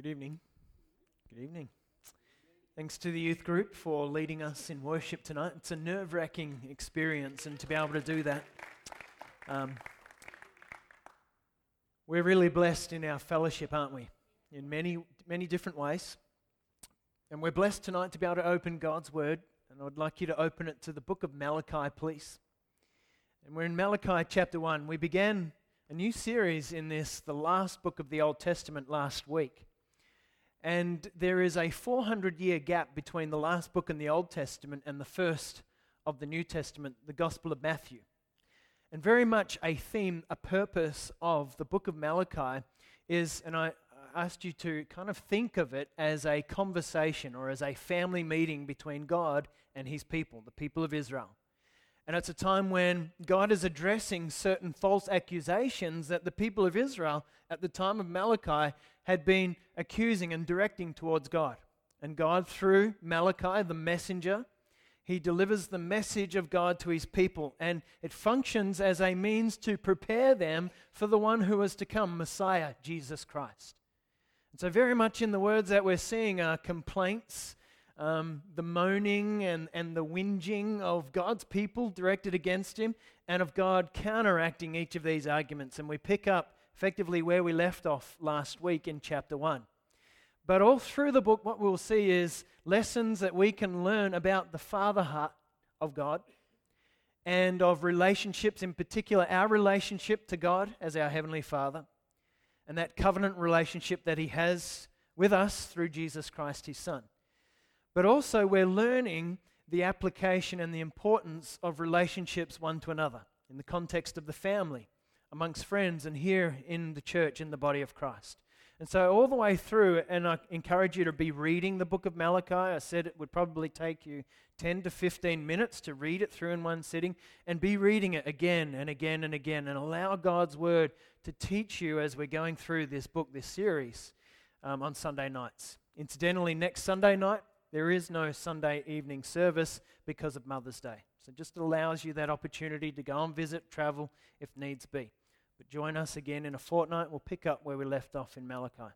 Good evening. Good evening. Thanks to the youth group for leading us in worship tonight. It's a nerve-wracking experience, and to be able to do that, we're really blessed in our fellowship, aren't we? In many, many different ways. And we're blessed tonight to be able to open God's Word, and I'd like you to open it to the book of Malachi, please. And we're in Malachi chapter 1. We began a new series in this, the last book of the Old Testament, last week. And there is a 400-year gap between the last book in the Old Testament and the first of the New Testament, the Gospel of Matthew. And very much a theme, a purpose of the book of Malachi is, and I asked you to kind of think of it as a conversation or as a family meeting between God and His people, the people of Israel. And it's a time when God is addressing certain false accusations that the people of Israel at the time of Malachi had been accusing and directing towards God. And God, through Malachi, the messenger, he delivers the message of God to His people, and it functions as a means to prepare them for the one who is to come, Messiah, Jesus Christ. And so very much in the words that we're seeing are complaints, the moaning and the whinging of God's people directed against Him, and of God counteracting each of these arguments. And we pick up effectively where we left off last week in chapter 1. But all through the book, what we'll see is lessons that we can learn about the Father heart of God and of relationships, in particular our relationship to God as our Heavenly Father, and that covenant relationship that He has with us through Jesus Christ, His Son. But also we're learning the application and the importance of relationships one to another in the context of the family, amongst friends, and here in the church, in the body of Christ. And so all the way through, and I encourage you to be reading the book of Malachi. I said it would probably take you 10 to 15 minutes to read it through in one sitting, and be reading it again and again and again, and allow God's Word to teach you as we're going through this book, this series, on Sunday nights. Incidentally, next Sunday night, there is no Sunday evening service because of Mother's Day. So it just allows you that opportunity to go and visit, travel if needs be. But join us again in a fortnight. We'll pick up where we left off in Malachi.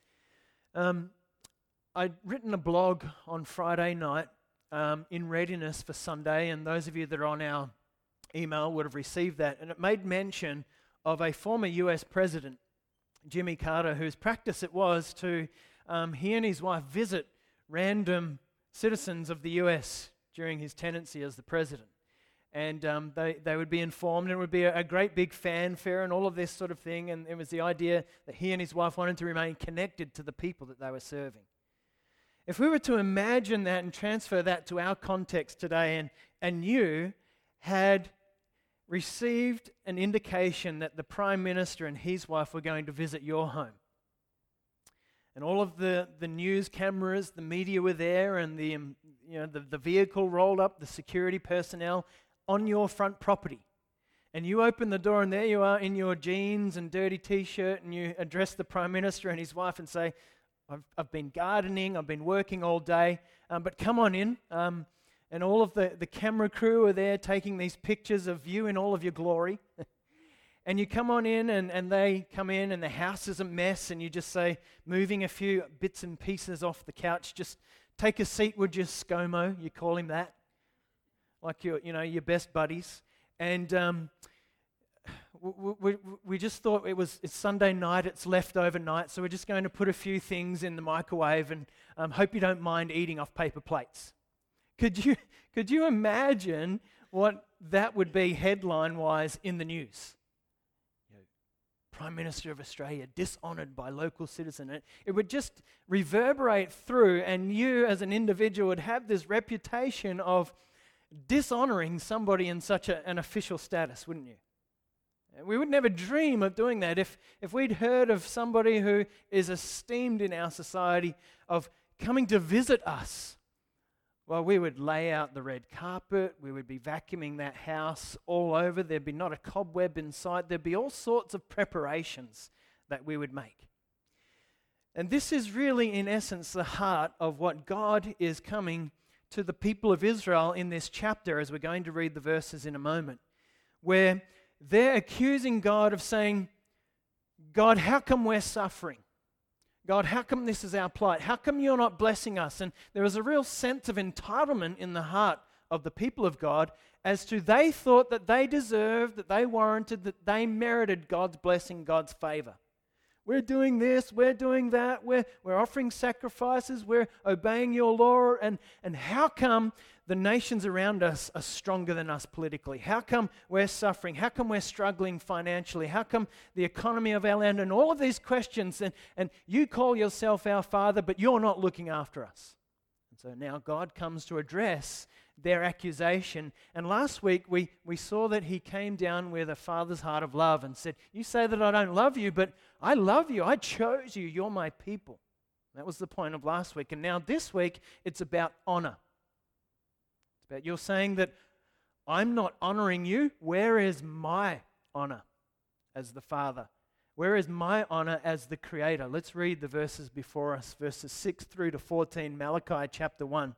I'd written a blog on Friday night in readiness for Sunday, and those of you that are on our email would have received that. And it made mention of a former US president, Jimmy Carter, whose practice it was to, he and his wife visit random citizens of the US during his tenancy as the president. And they would be informed, and it would be a great big fanfare and all of this sort of thing. And it was the idea that he and his wife wanted to remain connected to the people that they were serving. If we were to imagine that and transfer that to our context today, and you had received an indication that the Prime Minister and his wife were going to visit your home, and all of the news cameras, the media were there, and the vehicle rolled up, the security personnel on your front property. And you open the door, and there you are in your jeans and dirty T-shirt, and you address the Prime Minister and his wife and say, I've been gardening, I've been working all day, but come on in. And all of the camera crew are there taking these pictures of you in all of your glory. And you come on in, and they come in, and the house is a mess, and you just say, moving a few bits and pieces off the couch, just take a seat, would you, ScoMo? You call him that, like your best buddies. And we just thought it's Sunday night, it's leftover night, so we're just going to put a few things in the microwave, and hope you don't mind eating off paper plates. Could you imagine what that would be headline-wise in the news? Prime Minister of Australia dishonoured by local citizen. It would just reverberate through, and you as an individual would have this reputation of dishonouring somebody in such an official status, wouldn't you? We would never dream of doing that. If we'd heard of somebody who is esteemed in our society of coming to visit us, well, we would lay out the red carpet, we would be vacuuming that house all over, there'd be not a cobweb in sight, there'd be all sorts of preparations that we would make. And this is really, in essence, the heart of what God is coming to the people of Israel in this chapter, as we're going to read the verses in a moment, where they're accusing God of saying, God, how come we're suffering? God, how come this is our plight? How come you're not blessing us? And there was a real sense of entitlement in the heart of the people of God as to they thought that they deserved, that they warranted, that they merited God's blessing, God's favor. We're doing this, we're doing that, we're offering sacrifices, we're obeying your law, and how come the nations around us are stronger than us politically? How come we're suffering? How come we're struggling financially? How come the economy of our land, and all of these questions, and you call yourself our Father, but you're not looking after us? And so now God comes to address their accusation. And last week we saw that he came down with a father's heart of love and said, you say that I don't love you, but I love you. I chose you. You're my people. That was the point of last week. And now this week it's about honor. It's about you're saying that I'm not honoring you. Where is my honor as the Father? Where is my honor as the Creator? Let's read the verses before us, verses 6 through to 14, Malachi chapter 1.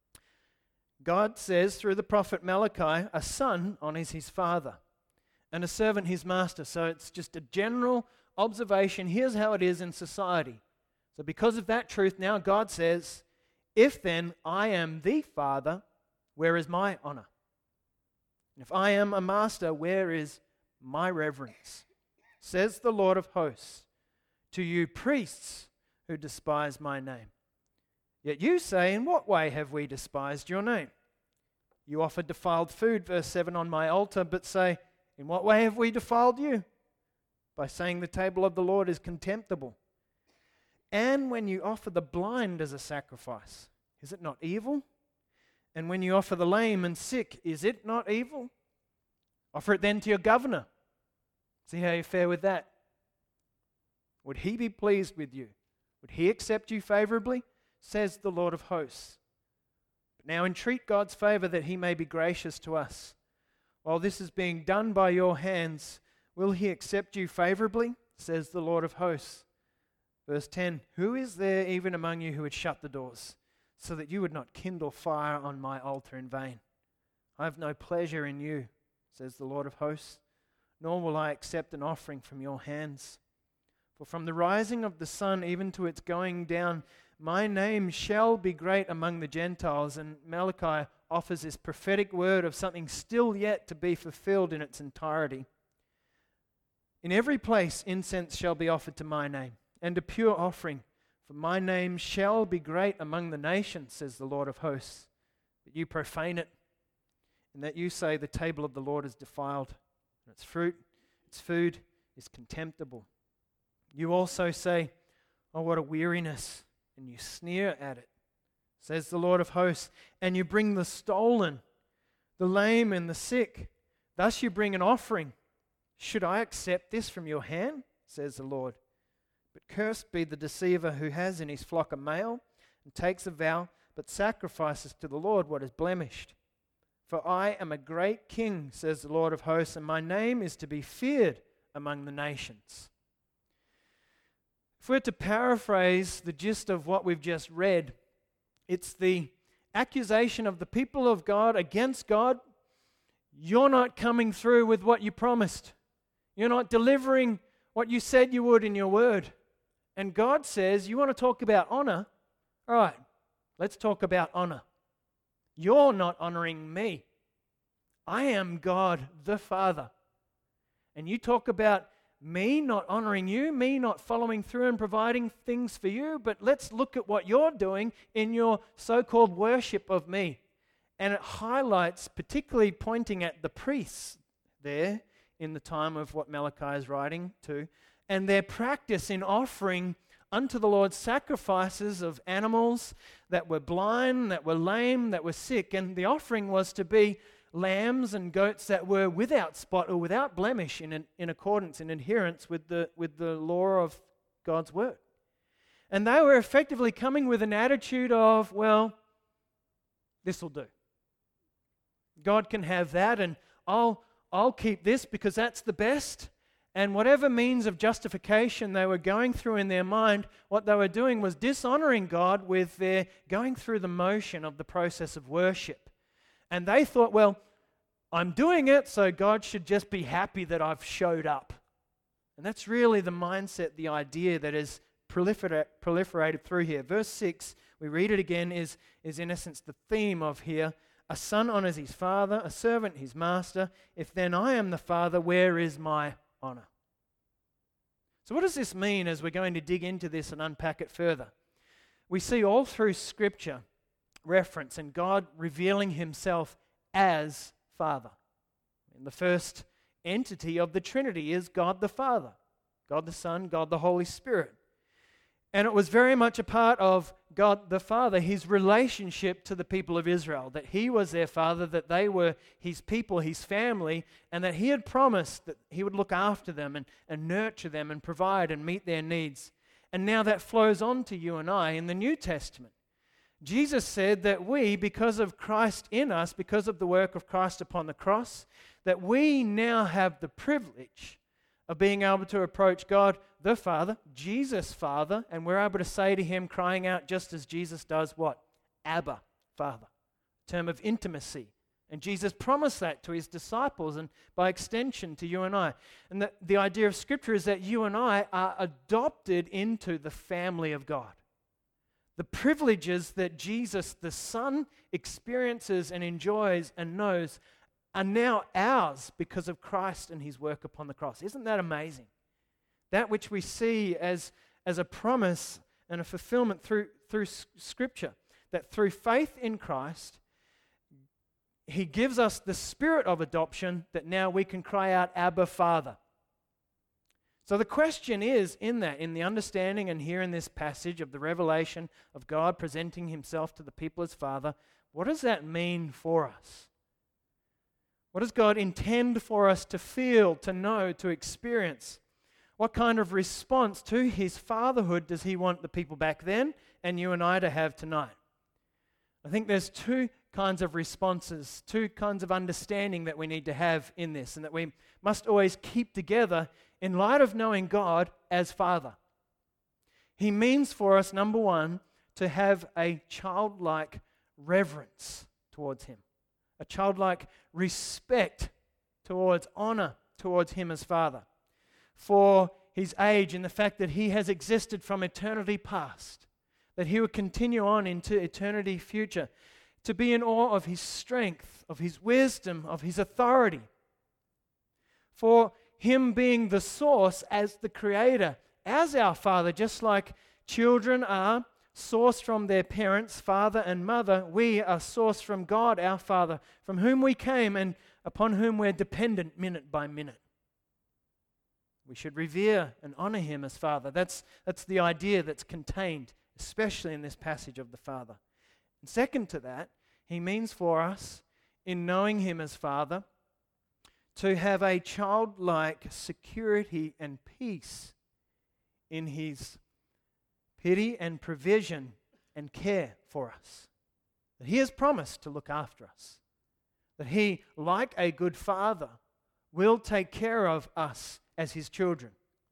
God says through the prophet Malachi, a son honors his father and a servant his master. So it's just a general observation. Here's how it is in society. So because of that truth, now God says, if then I am the Father, where is my honor? And if I am a master, where is my reverence? Says the Lord of hosts, to you priests who despise my name. Yet you say, in what way have we despised your name? You offer defiled food, verse 7, on my altar, but say, in what way have we defiled you? By saying the table of the Lord is contemptible. And when you offer the blind as a sacrifice, is it not evil? And when you offer the lame and sick, is it not evil? Offer it then to your governor. See how you fare with that. Would he be pleased with you? Would he accept you favorably? Says the Lord of hosts. But now entreat God's favor that he may be gracious to us. While this is being done by your hands, will he accept you favorably? Says the Lord of hosts. Verse 10, who is there even among you who would shut the doors, so that you would not kindle fire on my altar in vain? I have no pleasure in you, says the Lord of hosts, nor will I accept an offering from your hands. For from the rising of the sun even to its going down, my name shall be great among the Gentiles. And Malachi offers this prophetic word of something still yet to be fulfilled in its entirety. In every place incense shall be offered to my name, and a pure offering. For my name shall be great among the nations, says the Lord of hosts. But you profane it, and that you say the table of the Lord is defiled, and its fruit, its food is contemptible. You also say, oh, what a weariness, and you sneer at it, says the Lord of hosts, and you bring the stolen, the lame and the sick. Thus you bring an offering. Should I accept this from your hand, says the Lord? But cursed be the deceiver who has in his flock a male, and takes a vow, but sacrifices to the Lord what is blemished. For I am a great king, says the Lord of hosts, and my name is to be feared among the nations. If we're to paraphrase the gist of what we've just read, it's the accusation of the people of God against God. You're not coming through with what you promised. You're not delivering what you said you would in your word. And God says, you want to talk about honor? All right, let's talk about honor. You're not honoring me. I am God the Father. And you talk about me not honoring you, me not following through and providing things for you, but let's look at what you're doing in your so-called worship of me. And it highlights, particularly pointing at the priests there in the time of what Malachi is writing to, and their practice in offering unto the Lord sacrifices of animals that were blind, that were lame, that were sick. And the offering was to be lambs and goats that were without spot or without blemish in accordance, in adherence with the law of God's word. And they were effectively coming with an attitude of, well, this will do. God can have that, and I'll keep this because that's the best. And whatever means of justification they were going through in their mind, what they were doing was dishonoring God with their going through the motion of the process of worship. And they thought, well, I'm doing it, so God should just be happy that I've showed up. And that's really the mindset, the idea that has proliferated through here. Verse 6, we read it again, is in essence the theme of here. A son honors his father, a servant his master. If then I am the father, where is my honor? So what does this mean as we're going to dig into this and unpack it further? We see all through Scripture reference and God revealing himself as Father. And the first entity of the Trinity is God the Father, God the Son, God the Holy Spirit. And it was very much a part of God the Father, his relationship to the people of Israel, that he was their father, that they were his people, his family, and that he had promised that he would look after them and nurture them and provide and meet their needs. And now that flows on to you and I in the New Testament. Jesus said that we, because of Christ in us, because of the work of Christ upon the cross, that we now have the privilege of being able to approach God the Father, Jesus Father, and we're able to say to him, crying out just as Jesus does, what? Abba, Father. A term of intimacy. And Jesus promised that to his disciples and by extension to you and I. And the idea of Scripture is that you and I are adopted into the family of God. The privileges that Jesus, the Son, experiences and enjoys and knows are now ours because of Christ and his work upon the cross. Isn't that amazing? That which we see as a promise and a fulfillment through Scripture, that through faith in Christ, he gives us the spirit of adoption that now we can cry out, Abba, Father. So the question is, in the understanding and here in this passage of the revelation of God presenting himself to the people as Father, what does that mean for us? What does God intend for us to feel, to know, to experience? What kind of response to his fatherhood does he want the people back then and you and I to have tonight? I think there's two kinds of responses, two kinds of understanding that we need to have in this and that we must always keep together in light of knowing God as Father. He means for us, number one, to have a childlike reverence towards him, a childlike respect towards honor towards him as Father, for his age and the fact that he has existed from eternity past, that he will continue on into eternity future, to be in awe of his strength, of his wisdom, of his authority, for him being the source as the creator, as our Father, just like children are sourced from their parents, father and mother, we are sourced from God, our Father, from whom we came and upon whom we're dependent minute by minute. We should revere and honor him as Father. That's the idea that's contained, especially in this passage of the Father. And second to that, he means for us, in knowing him as Father, to have a childlike security and peace in his pity and provision and care for us. That he has promised to look after us. That he, like a good father, will take care of us as his children.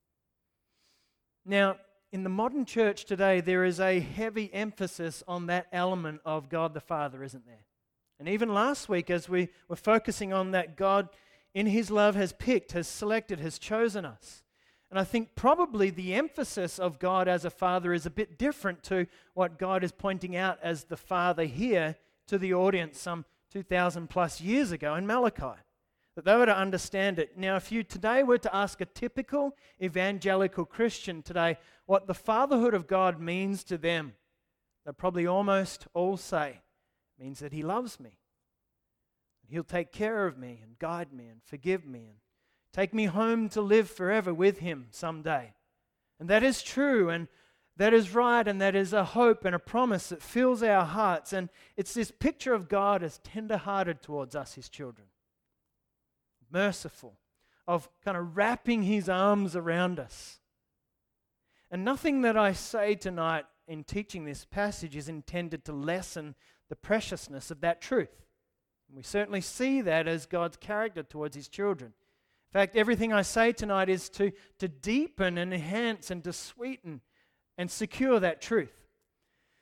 Now, in the modern church today, there is a heavy emphasis on that element of God the Father, isn't there? And even last week, as we were focusing on that, God in his love has picked, has selected, has chosen us. And I think probably the emphasis of God as a Father is a bit different to what God is pointing out as the Father here to the audience some 2,000 plus years ago in Malachi, that they were to understand it. Now, if you today were to ask a typical evangelical Christian today what the fatherhood of God means to them, they'll probably almost all say, it means that he loves me. He'll take care of me and guide me and forgive me and take me home to live forever with him someday. And that is true, and that is right, and that is a hope and a promise that fills our hearts. And it's this picture of God as tender-hearted towards us, his children. Merciful, of kind of wrapping his arms around us. And nothing that I say tonight in teaching this passage is intended to lessen the preciousness of that truth. We certainly see that as God's character towards his children. In fact, everything I say tonight is to deepen and enhance and to sweeten and secure that truth.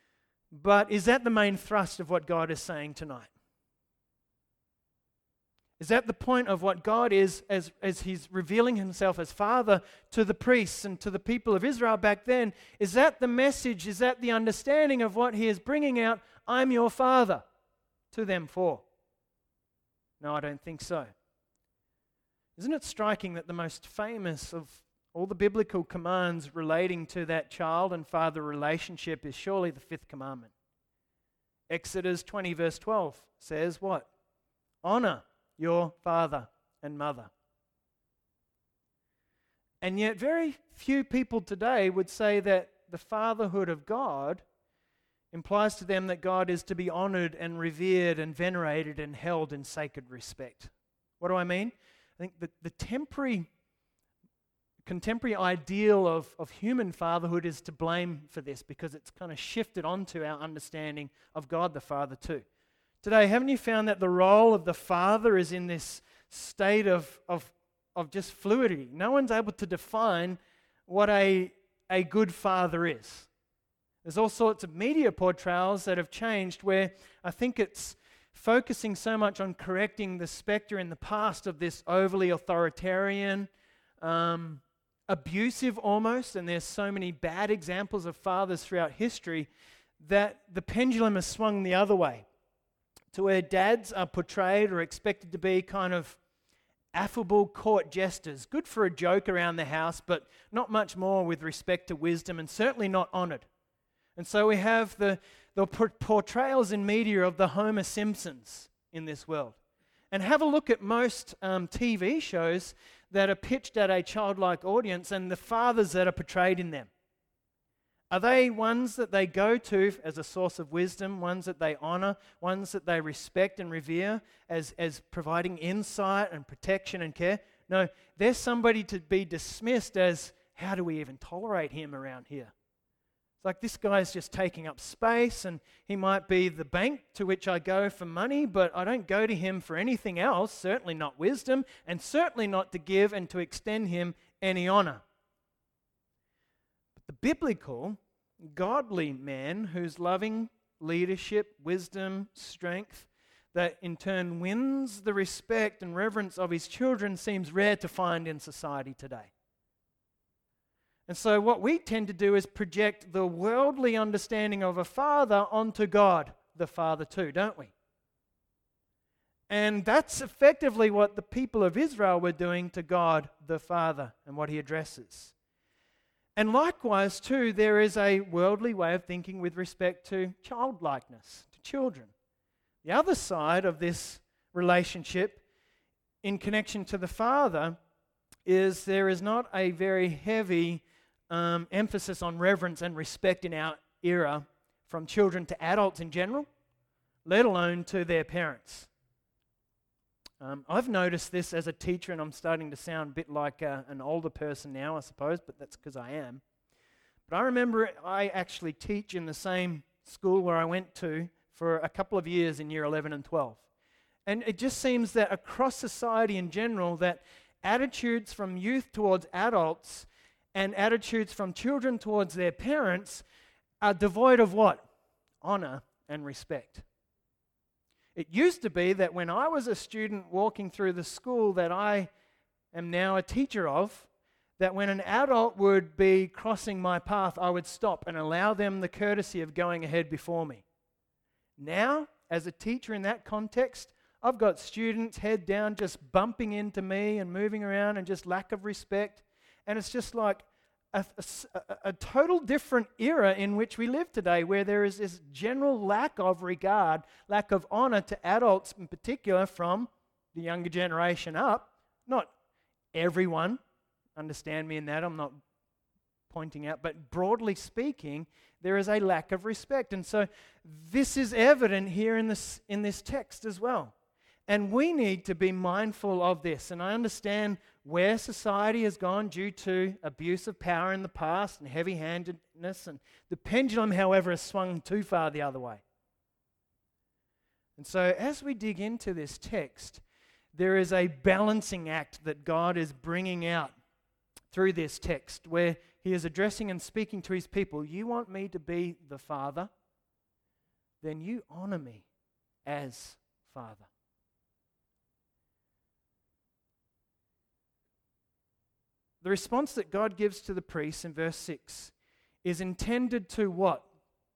But is that the main thrust of what God is saying tonight? Is that the point of what God is as He's revealing Himself as Father to the priests and to the people of Israel back then? Is that the message? Is that the understanding of what He is bringing out? I'm your Father to them for? No, I don't think so. Isn't it striking that the most famous of all the biblical commands relating to that child and father relationship is surely the fifth commandment? Exodus 20 verse 12 says what? Honor your father and mother. And yet very few people today would say that the fatherhood of God implies to them that God is to be honored and revered and venerated and held in sacred respect. What do I mean? I think the contemporary ideal of human fatherhood is to blame for this because it's kind of shifted onto our understanding of God the Father too. Today, haven't you found that the role of the father is in this state of just fluidity? No one's able to define what a good father is. There's all sorts of media portrayals that have changed where I think it's focusing so much on correcting the spectre in the past of this overly authoritarian, abusive almost, and there's so many bad examples of fathers throughout history that the pendulum has swung the other way to where dads are portrayed or expected to be kind of affable court jesters, good for a joke around the house, but not much more with respect to wisdom and certainly not honored. And so we have the portrayals in media of the Homer Simpsons in this world. And have a look at most TV shows that are pitched at a childlike audience and the fathers that are portrayed in them. Are they ones that they go to as a source of wisdom, ones that they honor, ones that they respect and revere as providing insight and protection and care? No, they're somebody to be dismissed as, how do we even tolerate him around here? It's like this guy's just taking up space and he might be the bank to which I go for money, but I don't go to him for anything else, certainly not wisdom, and certainly not to give and to extend him any honor. But the biblical, godly man whose loving leadership, wisdom, strength, that in turn wins the respect and reverence of his children seems rare to find in society today. And so what we tend to do is project the worldly understanding of a father onto God, the Father too, don't we? And that's effectively what the people of Israel were doing to God, the Father, and what He addresses. And likewise too, there is a worldly way of thinking with respect to childlikeness, to children. The other side of this relationship in connection to the Father is there is not a very heavy emphasis on reverence and respect in our era from children to adults in general, let alone to their parents. I've noticed this as a teacher, and I'm starting to sound a bit like an older person now, I suppose, but that's because I am. But I remember I actually teach in the same school where I went to for a couple of years in year 11 and 12. And it just seems that across society in general, that attitudes from youth towards adults and attitudes from children towards their parents are devoid of what? Honor and respect. It used to be that when I was a student walking through the school that I am now a teacher of, that when an adult would be crossing my path, I would stop and allow them the courtesy of going ahead before me. Now, as a teacher in that context, I've got students head down just bumping into me and moving around and just lack of respect. And it's just like a total different era in which we live today, where there is this general lack of regard, lack of honor to adults in particular from the younger generation up. Not everyone, understand me in that, I'm not pointing out, but broadly speaking, there is a lack of respect. And so this is evident here in this text as well. And we need to be mindful of this. And I understand where society has gone due to abuse of power in the past and heavy-handedness. And the pendulum, however, has swung too far the other way. And so as we dig into this text, there is a balancing act that God is bringing out through this text where He is addressing and speaking to His people. You want me to be the Father? Then you honor me as Father. the response that God gives to the priests in verse 6 is intended to what?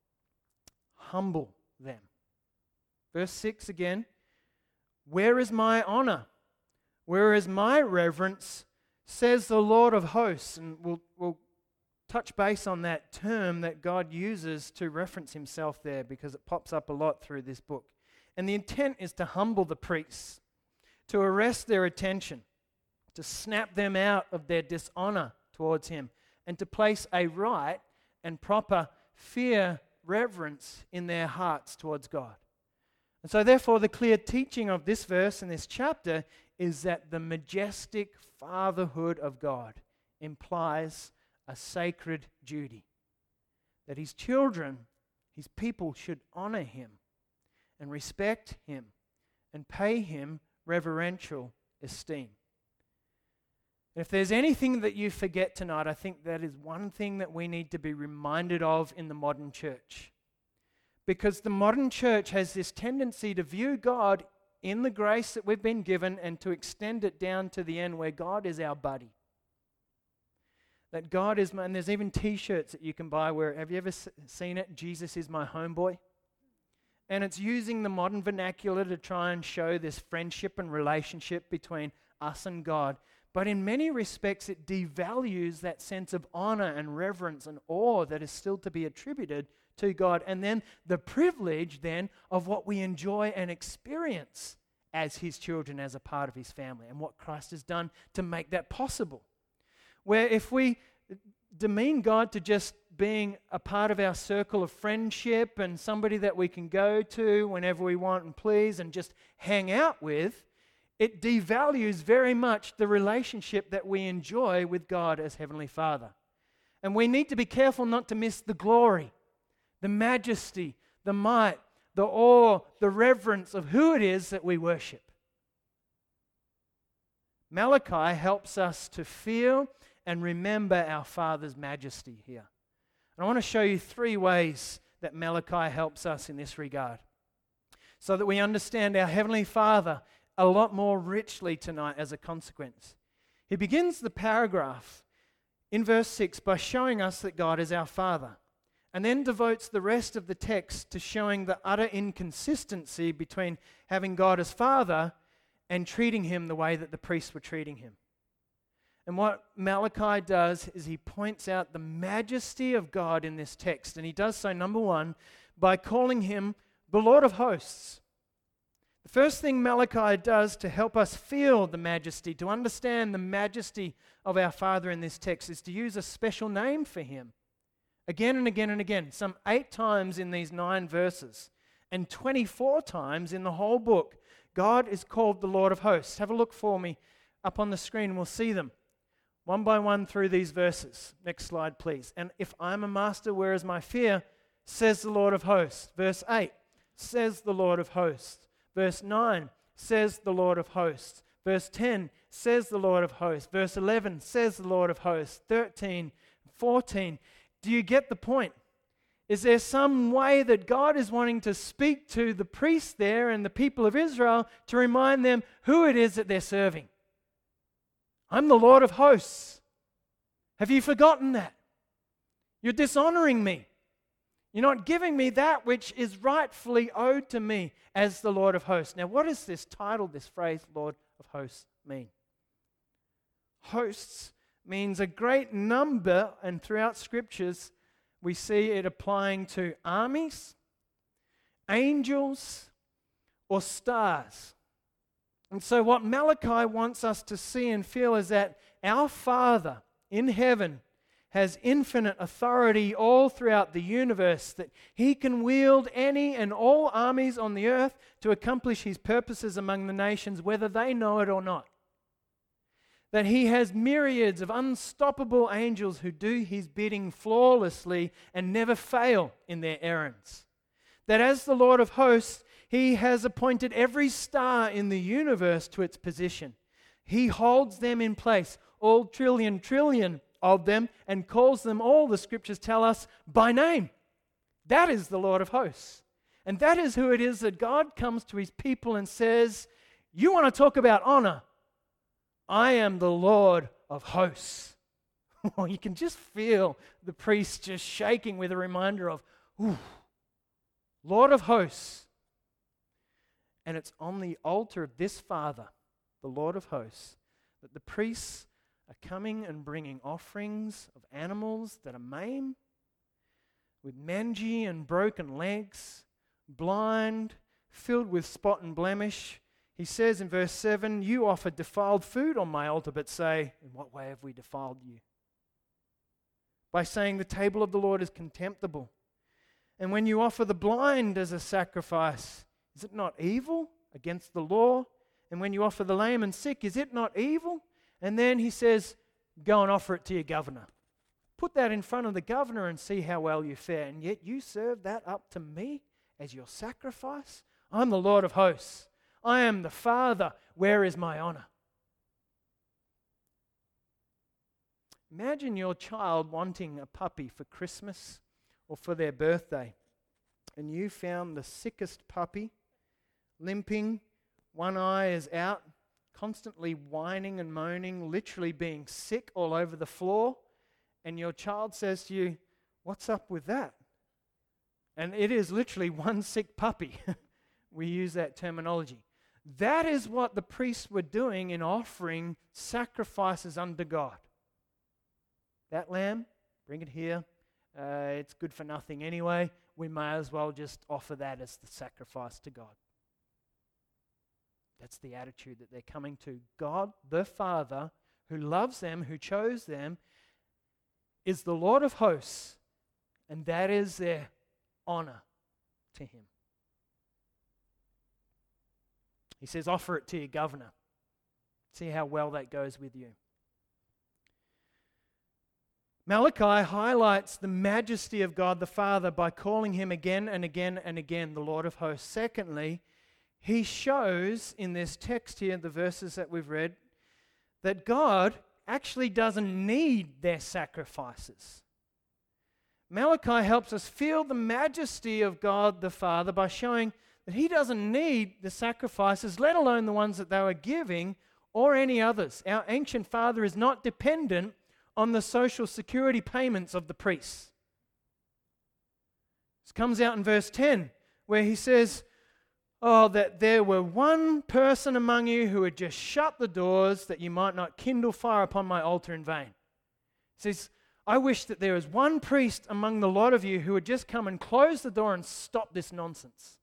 Humble them. Verse 6 again, where is my honor? Where is my reverence? Says the Lord of hosts. And we'll touch base on that term that God uses to reference himself there, because it pops up a lot through this book. And the intent is to humble the priests, to arrest their attention, to snap them out of their dishonor towards him, and to place a right and proper fear, reverence in their hearts towards God. And so therefore the clear teaching of this verse and this chapter is that the majestic fatherhood of God implies a sacred duty, that his children, his people, should honor him and respect him and pay him reverential esteem. If there's anything that you forget tonight, I think that is one thing that we need to be reminded of in the modern church. Because the modern church has this tendency to view God in the grace that we've been given and to extend it down to the end where God is our buddy. That God is my, and there's even t-shirts that you can buy where, have you ever seen it? Jesus is my homeboy. And it's using the modern vernacular to try and show this friendship and relationship between us and God. But in many respects, it devalues that sense of honor and reverence and awe that is still to be attributed to God. And then the privilege then of what we enjoy and experience as his children, as a part of his family, and what Christ has done to make that possible. Where if we demean God to just being a part of our circle of friendship and somebody that we can go to whenever we want and please and just hang out with, it devalues very much the relationship that we enjoy with God as Heavenly Father. And we need to be careful not to miss the glory, the majesty, the might, the awe, the reverence of who it is that we worship. Malachi helps us to feel and remember our Father's majesty here. And I want to show you 3 ways that Malachi helps us in this regard, so that we understand our Heavenly Father a lot more richly tonight as a consequence. He begins the paragraph in verse 6 by showing us that God is our Father, and then devotes the rest of the text to showing the utter inconsistency between having God as Father and treating him the way that the priests were treating him. And what Malachi does is he points out the majesty of God in this text. And he does so, number one, by calling him the Lord of hosts. The first thing Malachi does to help us feel the majesty, to understand the majesty of our Father in this text, is to use a special name for him. Again and again and again, some 8 times in these 9 verses, and 24 times in the whole book, God is called the Lord of hosts. Have a look for me up on the screen, and we'll see them one by one through these verses. Next slide, please. And if I'm a master, where is my fear? Says the Lord of hosts. Verse 8, says the Lord of hosts. Verse 9, says the Lord of hosts. Verse 10, says the Lord of hosts. Verse 11, says the Lord of hosts. 13, 14. Do you get the point? Is there some way that God is wanting to speak to the priests there and the people of Israel to remind them who it is that they're serving? I'm the Lord of hosts. Have you forgotten that? You're dishonoring me. You're not giving me that which is rightfully owed to me as the Lord of hosts. Now, what does this title, this phrase, Lord of hosts, mean? Hosts means a great number, and throughout scriptures we see it applying to armies, angels, or stars. And so what Malachi wants us to see and feel is that our Father in heaven has infinite authority all throughout the universe, that he can wield any and all armies on the earth to accomplish his purposes among the nations, whether they know it or not. That he has myriads of unstoppable angels who do his bidding flawlessly and never fail in their errands. That as the Lord of hosts, he has appointed every star in the universe to its position. He holds them in place, all trillion of them, and calls them all, the scriptures tell us, by name. That is the Lord of hosts. And that is who it is that God comes to his people and says, you want to talk about honor? I am the Lord of hosts. You can just feel the priest just shaking with a reminder of, ooh, Lord of hosts. And it's on the altar of this Father, the Lord of hosts, that the priests are coming and bringing offerings of animals that are maimed, with mangy and broken legs, blind, filled with spot and blemish. He says in verse 7, you offer defiled food on my altar, but say, in what way have we defiled you? By saying the table of the Lord is contemptible. And when you offer the blind as a sacrifice, is it not evil against the law? And when you offer the lame and sick, is it not evil? And then he says, go and offer it to your governor. Put that in front of the governor and see how well you fare. And yet you serve that up to me as your sacrifice? I'm the Lord of hosts. I am the Father. Where is my honor? Imagine your child wanting a puppy for Christmas or for their birthday, and you found the sickest puppy, limping, one eye is out, constantly whining and moaning, literally being sick all over the floor, and your child says to you, what's up with that? And it is literally one sick puppy. We use that terminology. That is what the priests were doing in offering sacrifices unto God. That lamb, bring it here. It's good for nothing anyway. We may as well just offer that as the sacrifice to God. That's the attitude that they're coming to. God, the Father, who loves them, who chose them, is the Lord of hosts, and that is their honor to him. He says, offer it to your governor. See how well that goes with you. Malachi highlights the majesty of God the Father by calling him again and again and again the Lord of hosts. Secondly, he shows in this text here, the verses that we've read, that God actually doesn't need their sacrifices. Malachi helps us feel the majesty of God the Father by showing that he doesn't need the sacrifices, let alone the ones that they were giving, or any others. Our ancient Father is not dependent on the social security payments of the priests. This comes out in verse 10, where he says, oh, that there were one person among you who would just shut the doors, that you might not kindle fire upon my altar in vain. He says, I wish that there was one priest among the lot of you who would just come and close the door and stop this nonsense.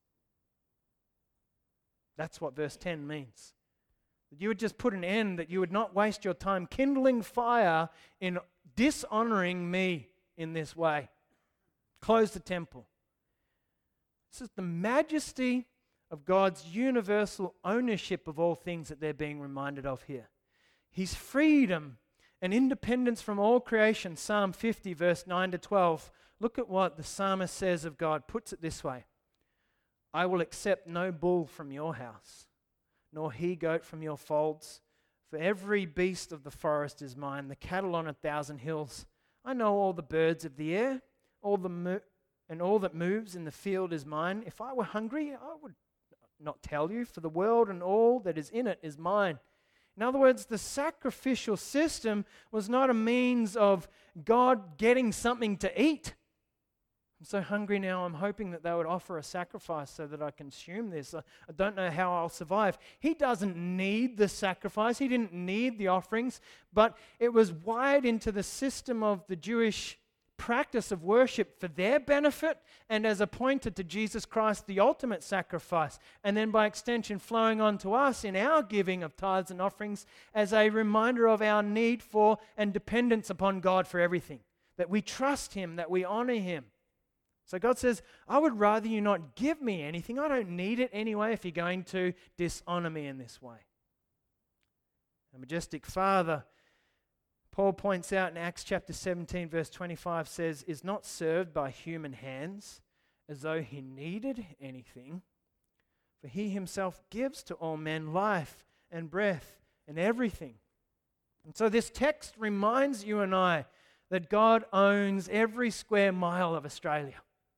That's what verse 10 means. That you would just put an end, that you would not waste your time kindling fire in dishonoring me in this way. Close the temple. This is the majesty of God's universal ownership of all things that they're being reminded of here. His freedom and independence from all creation. Psalm 50, verse 9 to 12. Look at what the psalmist says of God. Puts it this way. I will accept no bull from your house, nor he-goat from your folds. For every beast of the forest is mine, the cattle on 1,000 hills. I know all the birds of the air, and all that moves in the field is mine. If I were hungry, I would not tell you, for the world and all that is in it is mine. In other words, the sacrificial system was not a means of God getting something to eat. I'm so hungry now, I'm hoping that they would offer a sacrifice so that I consume this. I don't know how I'll survive. He doesn't need the sacrifice. He didn't need the offerings, but it was wired into the system of the Jewish practice of worship for their benefit and as appointed to Jesus Christ, the ultimate sacrifice, and then by extension flowing on to us in our giving of tithes and offerings as a reminder of our need for and dependence upon God for everything, that we trust him, that we honor him. So God says, I would rather you not give me anything. I don't need it anyway if you're going to dishonor me in this way. The majestic Father, Paul points out in Acts chapter 17, verse 25 says, is not served by human hands as though he needed anything, for he himself gives to all men life and breath and everything. And so this text reminds you and I that God owns every square mile of Australia.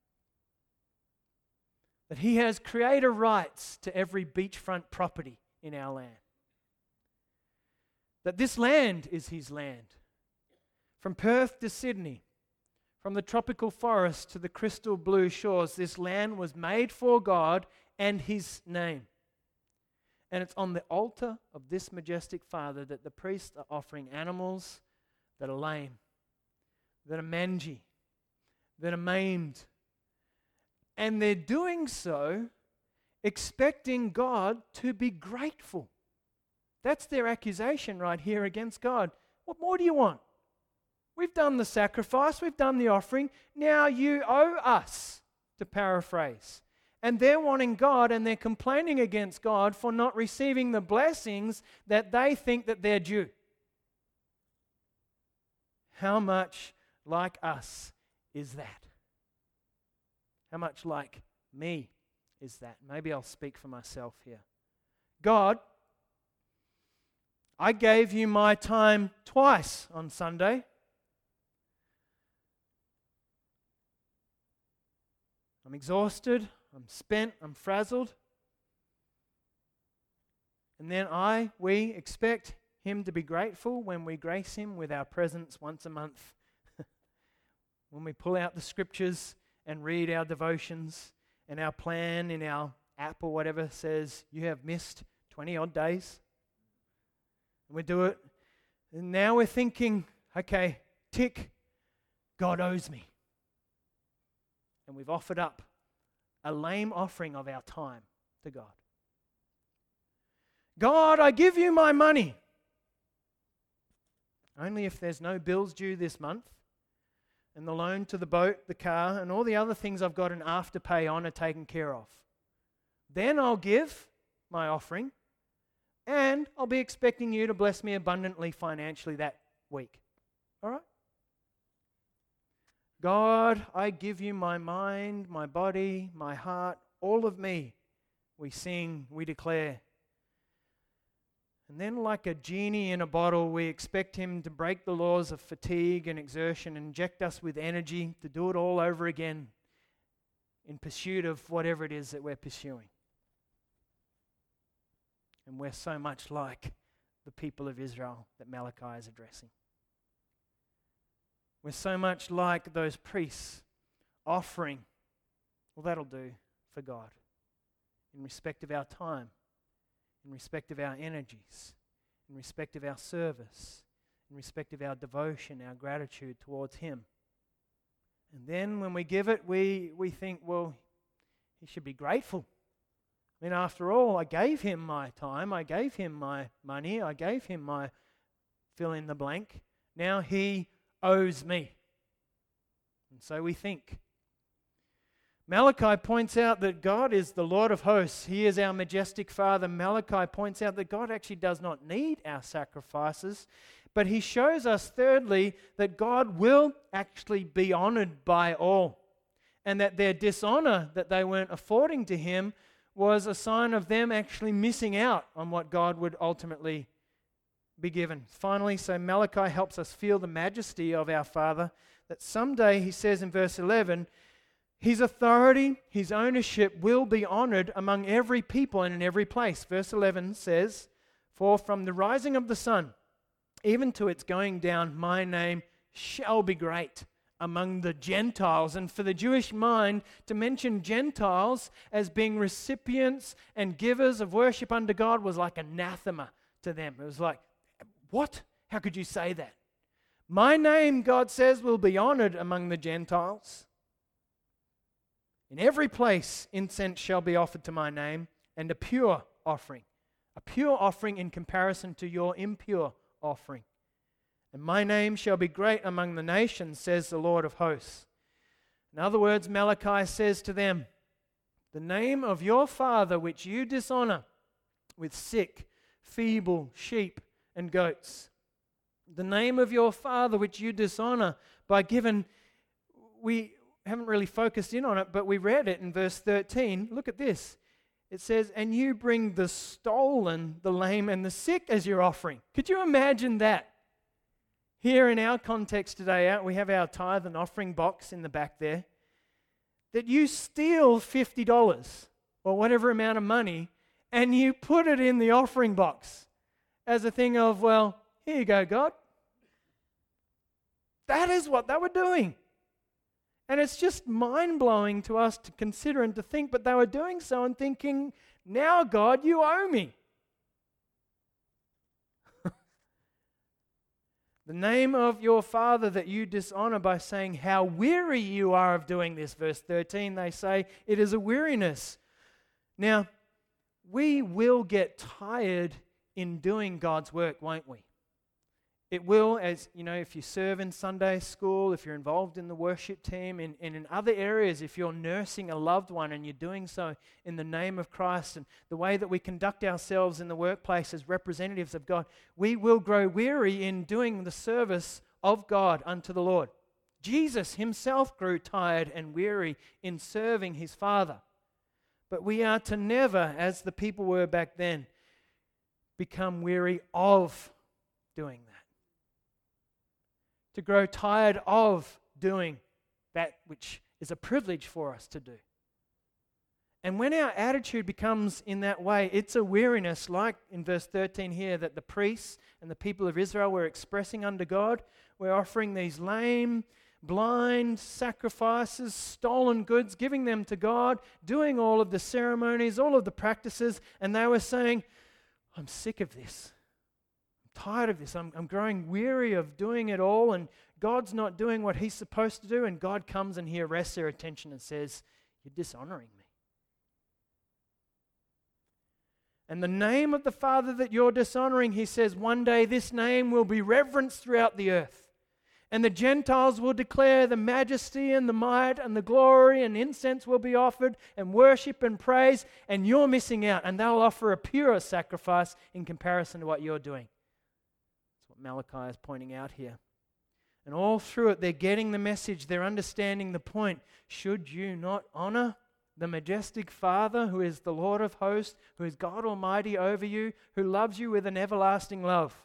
That he has creator rights to every beachfront property in our land. That this land is his land. From Perth to Sydney, from the tropical forest to the crystal blue shores, this land was made for God and His name. And it's on the altar of this majestic Father that the priests are offering animals that are lame, that are mangy, that are maimed. And they're doing so expecting God to be grateful. That's their accusation right here against God. What more do you want? We've done the sacrifice, we've done the offering, now you owe us, to paraphrase. And they're wanting God, and they're complaining against God for not receiving the blessings that they think that they're due. How much like us is that? How much like me is that? Maybe I'll speak for myself here. God, I gave you my time twice on Sunday. I'm exhausted, I'm spent, I'm frazzled. And then we expect Him to be grateful when we grace Him with our presence once a month. When we pull out the scriptures and read our devotions, and our plan in our app or whatever says, you have missed 20 odd days. And we do it. And now we're thinking, okay, tick, God owes me. And we've offered up a lame offering of our time to God. God, I give you my money. Only if there's no bills due this month, and the loan to the boat, the car, and all the other things I've got an afterpay on are taken care of. Then I'll give my offering, and I'll be expecting you to bless me abundantly financially that week. All right? God, I give you my mind, my body, my heart, all of me. We sing, we declare. And then like a genie in a bottle, we expect Him to break the laws of fatigue and exertion, inject us with energy to do it all over again in pursuit of whatever it is that we're pursuing. And we're so much like the people of Israel that Malachi is addressing. We're so much like those priests offering, well, that'll do for God in respect of our time, in respect of our energies, in respect of our service, in respect of our devotion, our gratitude towards Him. And then when we give it, we think, well, He should be grateful. I mean, after all, I gave Him my time, I gave Him my money, I gave Him my fill in the blank. Now He owes me. And so we think. Malachi points out that God is the Lord of hosts. He is our majestic Father. Malachi points out that God actually does not need our sacrifices, but he shows us, thirdly, that God will actually be honored by all, and that their dishonor that they weren't affording to Him was a sign of them actually missing out on what God would ultimately be given. Finally, so Malachi helps us feel the majesty of our Father, that someday, he says in verse 11, His authority, His ownership will be honored among every people and in every place. Verse 11 says, For from the rising of the sun, even to its going down, my name shall be great among the Gentiles. And for the Jewish mind, to mention Gentiles as being recipients and givers of worship unto God was like anathema to them. It was like, what? How could you say that? My name, God says, will be honored among the Gentiles. In every place incense shall be offered to my name, and a pure offering in comparison to your impure offering. And my name shall be great among the nations, says the Lord of hosts. In other words, Malachi says to them, the name of your Father which you dishonor with sick, feeble sheep and goats. The name of your Father which you dishonor by giving, we haven't really focused in on it, but we read it in verse 13. Look at this. It says, and you bring the stolen, the lame, and the sick as your offering. Could you imagine that? Here in our context today, we have our tithe and offering box in the back there, that you steal $50 or whatever amount of money and you put it in the offering box as a thing of, well, here you go, God. That is what they were doing. And it's just mind-blowing to us to consider and to think, but they were doing so and thinking, now God, you owe me. The name of your father that you dishonor by saying how weary you are of doing this. Verse 13, they say, it is a weariness. Now, we will get tired in doing God's work, won't we? It will, as you know, if you serve in Sunday school, if you're involved in the worship team, and in other areas, if you're nursing a loved one and you're doing so in the name of Christ, and the way that we conduct ourselves in the workplace as representatives of God, we will grow weary in doing the service of God unto the Lord. Jesus himself grew tired and weary in serving his Father. But we are to never, as the people were back then, become weary of doing that. To grow tired of doing that which is a privilege for us to do. And when our attitude becomes in that way, it's a weariness, like in verse 13 here, that the priests and the people of Israel were expressing unto God. We're offering these lame, blind sacrifices, stolen goods, giving them to God, doing all of the ceremonies, all of the practices, and they were saying, I'm sick of this. Tired of this. I'm growing weary of doing it all, and God's not doing what he's supposed to do, and God comes and he arrests their attention and says, you're dishonoring me. And the name of the Father that you're dishonoring, he says, one day this name will be reverenced throughout the earth, and the Gentiles will declare the majesty and the might and the glory, and incense will be offered, and worship and praise, and you're missing out, and they'll offer a purer sacrifice in comparison to what you're doing. Malachi is pointing out here. And all through it, they're getting the message, they're understanding the point. Should you not honor the majestic Father who is the Lord of hosts, who is God Almighty over you, who loves you with an everlasting love?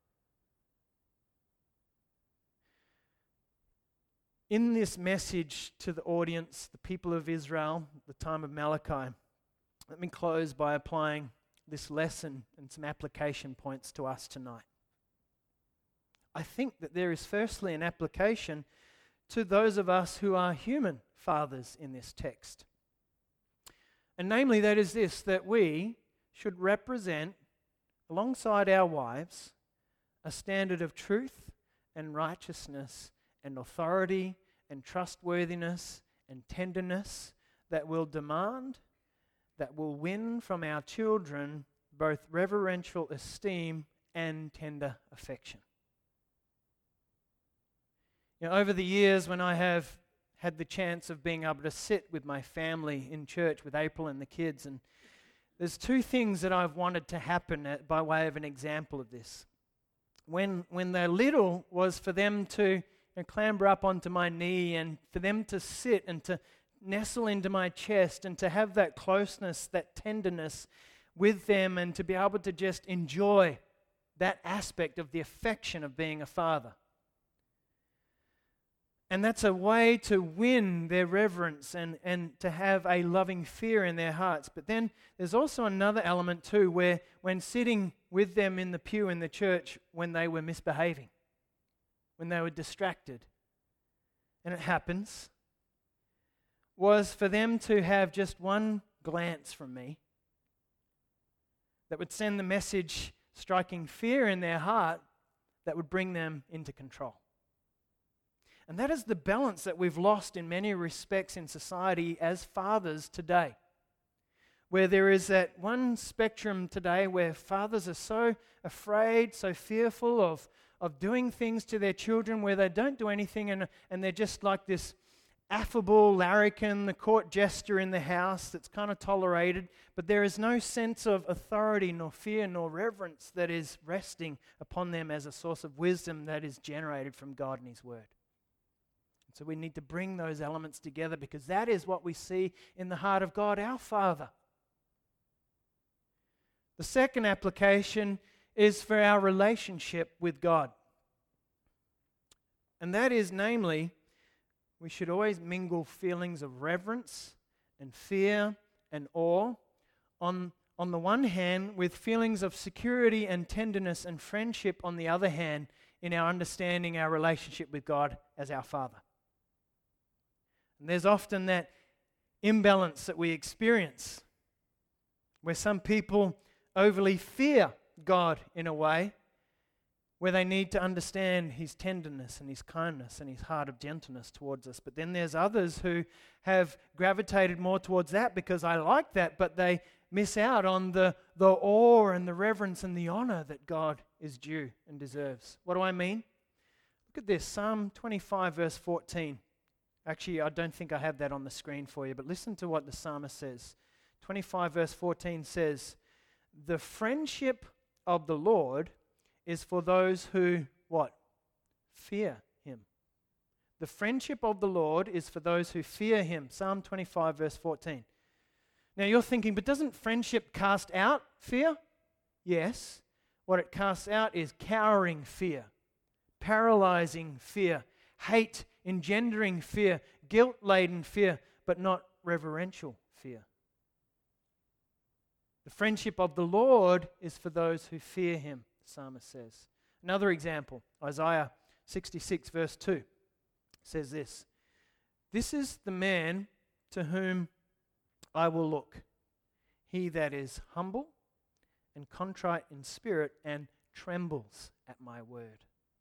In this message to the audience, the people of Israel, at the time of Malachi, let me close by applying this lesson and some application points to us tonight. I think that there is firstly an application to those of us who are human fathers in this text. And namely, that is this, that we should represent, alongside our wives, a standard of truth and righteousness and authority and trustworthiness and tenderness that will demand, that will win from our children both reverential esteem and tender affection. You know, over the years, when I have had the chance of being able to sit with my family in church with April and the kids, and there's two things that I've wanted to happen by way of an example of this. When they're little was for them to clamber up onto my knee, and for them to sit and to nestle into my chest and to have that closeness, that tenderness with them, and to be able to just enjoy that aspect of the affection of being a father. And that's a way to win their reverence and to have a loving fear in their hearts. But then there's also another element too, where when sitting with them in the pew in the church, when they were misbehaving, when they were distracted, and it happens, was for them to have just one glance from me that would send the message striking fear in their heart that would bring them into control. And that is the balance that we've lost in many respects in society as fathers today. Where there is that one spectrum today where fathers are so afraid, so fearful of doing things to their children, where they don't do anything and they're just like this affable larrikin, the court jester in the house that's kind of tolerated, but there is no sense of authority, nor fear, nor reverence that is resting upon them as a source of wisdom that is generated from God and His Word. So we need to bring those elements together, because that is what we see in the heart of God, our Father. The second application is for our relationship with God. And that is, namely, we should always mingle feelings of reverence and fear and awe on the one hand, with feelings of security and tenderness and friendship on the other hand, in our understanding our relationship with God as our Father. And there's often that imbalance that we experience where some people overly fear God in a way where they need to understand His tenderness and His kindness and His heart of gentleness towards us. But then there's others who have gravitated more towards that because I like that, but they miss out on the awe and the reverence and the honor that God is due and deserves. What do I mean? Look at this, Psalm 25 verse 14. Actually, I don't think I have that on the screen for you, but listen to what the psalmist says. 25 verse 14 says, "The friendship of the Lord is for those who," what? Fear Him. The friendship of the Lord is for those who fear Him. Psalm 25 verse 14. Now you're thinking, but doesn't friendship cast out fear? Yes. What it casts out is cowering fear, paralyzing fear, hate engendering fear, guilt-laden fear, but not reverential fear. The friendship of the Lord is for those who fear Him, the psalmist says. Another example, Isaiah 66 verse 2 says this, "This is the man to whom I will look, he that is humble and contrite in spirit and trembles at my word."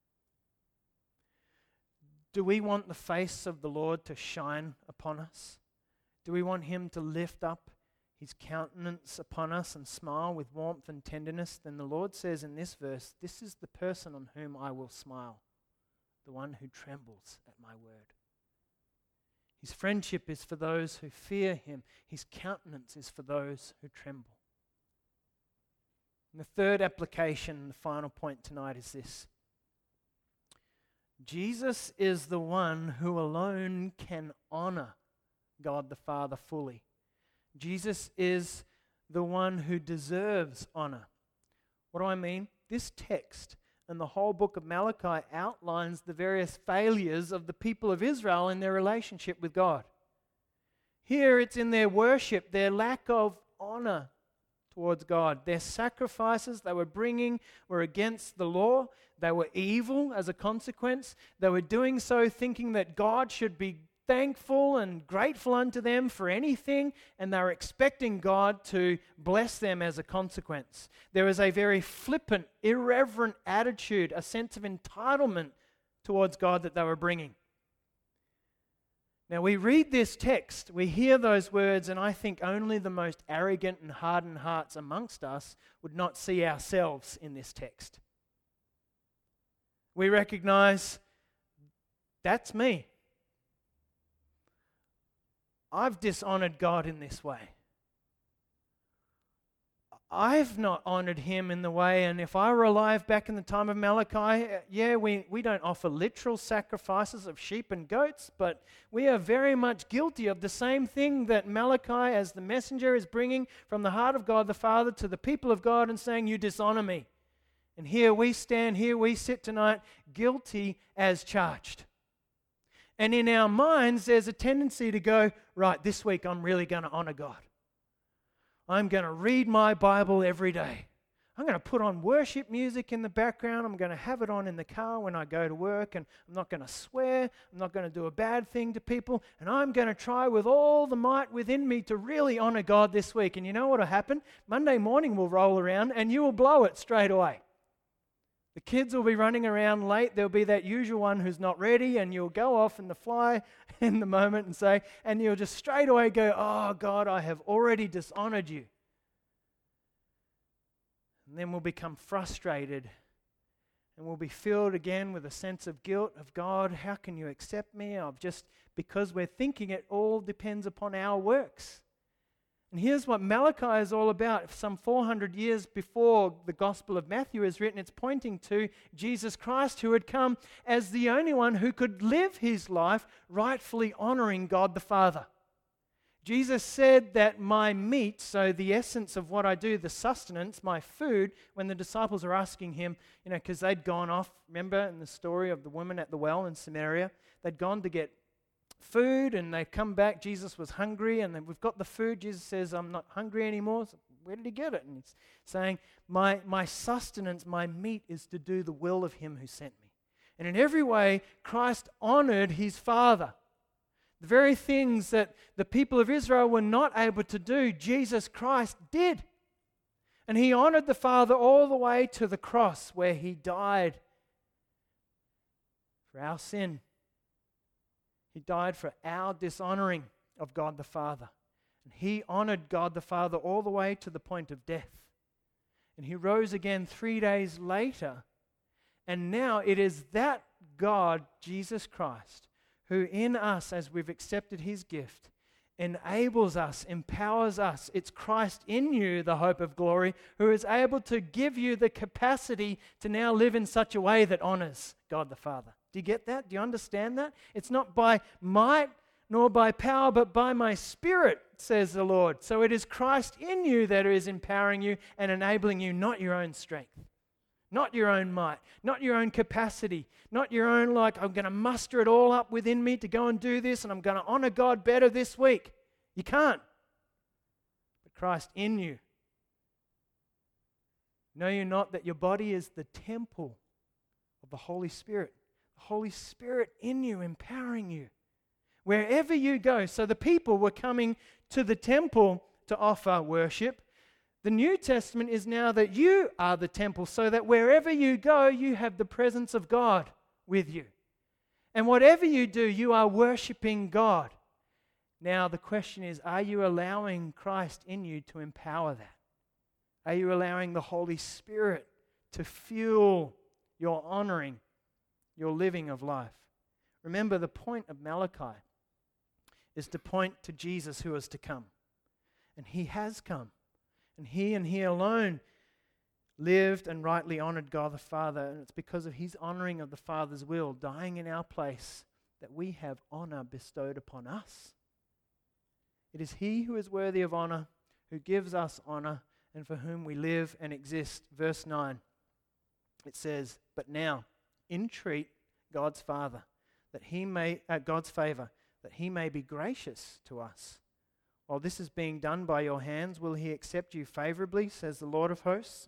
Do we want the face of the Lord to shine upon us? Do we want Him to lift up His countenance upon us and smile with warmth and tenderness? Then the Lord says in this verse, "This is the person on whom I will smile, the one who trembles at my word." His friendship is for those who fear Him. His countenance is for those who tremble. And the third application, the final point tonight is this. Jesus is the one who alone can honor God the Father fully. Jesus is the one who deserves honor. What do I mean? This text and the whole book of Malachi outlines the various failures of the people of Israel in their relationship with God. Here it's in their worship, their lack of honor towards God. Their sacrifices they were bringing were against the law. They were evil as a consequence. They were doing so thinking that God should be thankful and grateful unto them for anything, and they were expecting God to bless them as a consequence. There was a very flippant, irreverent attitude, a sense of entitlement towards God that they were bringing. Now we read this text, we hear those words, and I think only the most arrogant and hardened hearts amongst us would not see ourselves in this text. We recognize, that's me. I've dishonored God in this way. I've not honored Him in the way, and if I were alive back in the time of Malachi, we don't offer literal sacrifices of sheep and goats, but we are very much guilty of the same thing that Malachi, as the messenger, is bringing from the heart of God the Father to the people of God and saying, "You dishonor me." And here we stand, here we sit tonight, guilty as charged. And in our minds, there's a tendency to go, right, this week I'm really going to honor God. I'm going to read my Bible every day. I'm going to put on worship music in the background. I'm going to have it on in the car when I go to work, and I'm not going to swear. I'm not going to do a bad thing to people, and I'm going to try with all the might within me to really honor God this week. And you know what will happen? Monday morning will roll around, and you will blow it straight away. The kids will be running around late. There'll be that usual one who's not ready, and you'll go off in the fly in the moment and you'll just straight away go, "Oh God, I have already dishonored you." And then we'll become frustrated, and we'll be filled again with a sense of guilt of, "God, how can you accept me?" Because we're thinking it all depends upon our works. And here's what Malachi is all about. Some 400 years before the Gospel of Matthew is written, it's pointing to Jesus Christ, who had come as the only one who could live His life rightfully honoring God the Father. Jesus said that my meat, so the essence of what I do, the sustenance, my food, when the disciples are asking Him, because they'd gone off, remember in the story of the woman at the well in Samaria, they'd gone to get food and they've come back. Jesus was hungry, and then we've got the food. Jesus says, "I'm not hungry anymore. So Where did he get it? And he's saying, my sustenance, my meat is to do the will of him who sent me. And in every way, Christ honored his Father. The very things that the people of Israel were not able to do, Jesus Christ did. And he honored the Father all the way to the cross where he died for our sin. He died for our dishonoring of God the Father. And he honored God the Father all the way to the point of death. And he rose again 3 days later. And now it is that God, Jesus Christ, who in us, as we've accepted his gift, enables us, empowers us. It's Christ in you, the hope of glory, who is able to give you the capacity to now live in such a way that honors God the Father. Do you get that? Do you understand that? It's not by might nor by power, but by my Spirit, says the Lord. So it is Christ in you that is empowering you and enabling you, not your own strength. Not your own might, not your own capacity, not your own I'm going to muster it all up within me to go and do this and I'm going to honor God better this week. You can't. But Christ in you. Know you not that your body is the temple of the Holy Spirit? The Holy Spirit in you, empowering you. Wherever you go. So the people were coming to the temple to offer worship. The New Testament is now that you are the temple, so that wherever you go, you have the presence of God with you. And whatever you do, you are worshiping God. Now the question is, are you allowing Christ in you to empower that? Are you allowing the Holy Spirit to fuel your honoring, your living of life? Remember, the point of Malachi is to point to Jesus who is to come. And he has come. And he alone lived and rightly honored God the Father. And it's because of his honoring of the Father's will, dying in our place, that we have honor bestowed upon us. It is he who is worthy of honor, who gives us honor, and for whom we live and exist. Verse 9, it says, but now entreat God's Father, God's favor, that he may be gracious to us. While this is being done by your hands, will he accept you favorably, says the Lord of hosts?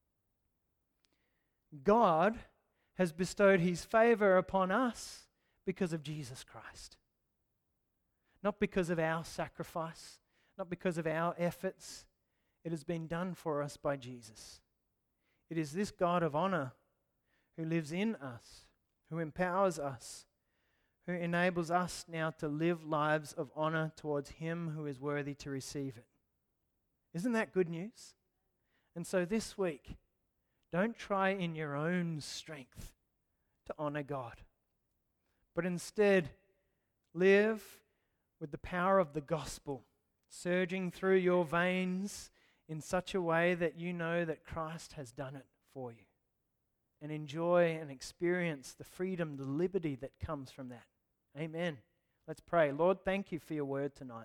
God has bestowed his favor upon us because of Jesus Christ. Not because of our sacrifice, not because of our efforts. It has been done for us by Jesus. It is this God of honor who lives in us, who empowers us, who enables us now to live lives of honor towards him who is worthy to receive it. Isn't that good news? And so this week, don't try in your own strength to honor God, but instead live with the power of the gospel surging through your veins in such a way that you know that Christ has done it for you, and enjoy and experience the freedom, the liberty that comes from that. Amen. Let's pray. Lord, thank you for your word tonight.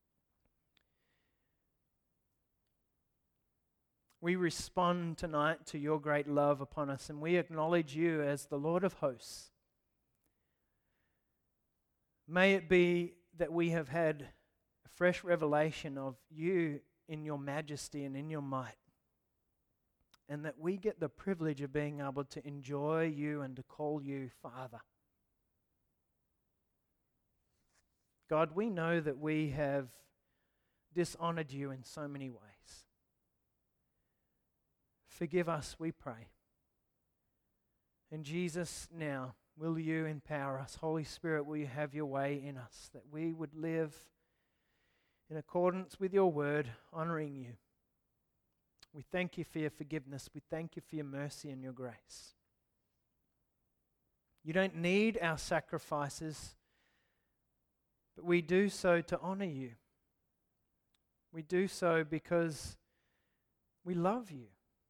We respond tonight to your great love upon us, and we acknowledge you as the Lord of hosts. May it be that we have had a fresh revelation of you in your majesty and in your might, and that we get the privilege of being able to enjoy you and to call you Father. God, we know that we have dishonored you in so many ways. Forgive us, we pray. And Jesus, now, will you empower us? Holy Spirit, will you have your way in us, that we would live in accordance with your word, honoring you. We thank you for your forgiveness. We thank you for your mercy and your grace. You don't need our sacrifices, but we do so to honor you. We do so because we love you.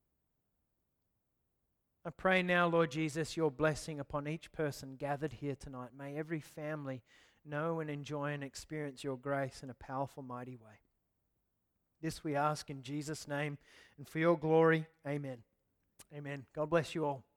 I pray now, Lord Jesus, your blessing upon each person gathered here tonight. May every family know and enjoy and experience your grace in a powerful, mighty way. This we ask in Jesus' name and for your glory. Amen. Amen. God bless you all.